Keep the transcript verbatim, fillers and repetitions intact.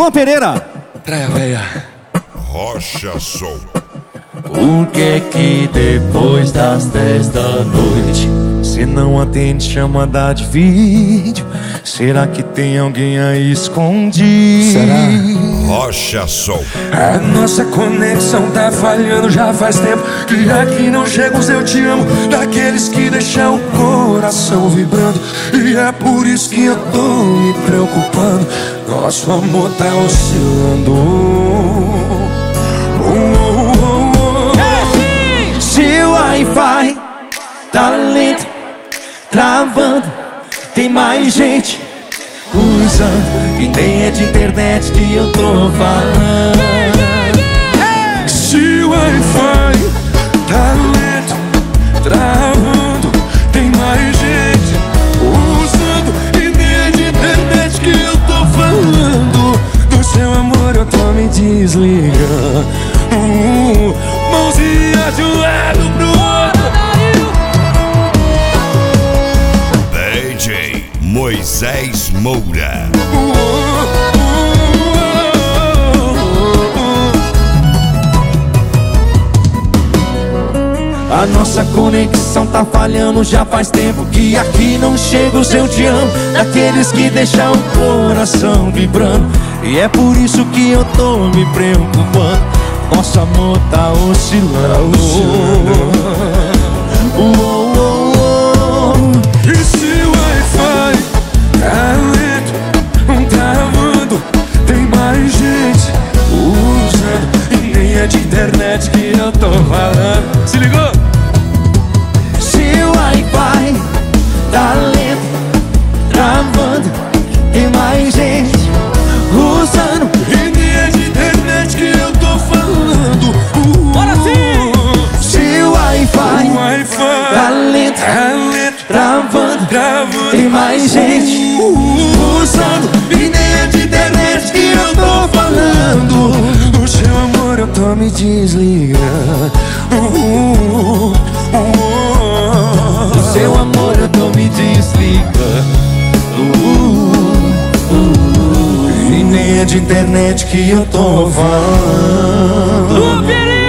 Luan Pereira. Praia Véia. Rocha Som. Por que que depois das dez da noite cê não atende chamada de vídeo? Será que tem alguém aí escondido? Será? Rocha Som. A nossa conexão tá falhando já faz tempo, que aqui não chega os eu te amo daqueles que deixam o coração vibrando. E é por isso que eu tô me preocupando. Nosso amor tá oscilando. Oh, oh, oh, oh. Se o Wi-Fi tá lento, travando, tem mais gente usando, e nem é de internet que eu tô falando. Se o Wi-Fi tá lento, travando, tem mais gente usando, e nem é de internet que eu tô falando. Do seu amor eu tô me desligando. uh, Mãozinha de um lado pro outro. D J Moisés Moura. A nossa conexão tá falhando já faz tempo, que aqui não chega o seu te amo daqueles que deixam o coração vibrando. E é por isso que eu tô me preocupando. Nosso amor tá oscilando. Oh, oh, oh, oh. E se o Wi-Fi tá lento, travando, tem mais gente usando, e nem é de internet que eu tô falando. Se ligou? Se o Wi-Fi tá lento, travando, tem mais gente usando, e nem é de internet que eu tô falando. Bora sim! Se o Wi-Fi, o Wi-Fi tá lento, tá lento, travando, travando, tem mais gente usando, e nem é de internet que eu tô falando. O seu amor eu tô me desligando. uh, uh, uh, O seu amor eu tô me desligando. uh, uh, E nem é de internet que eu tô falando.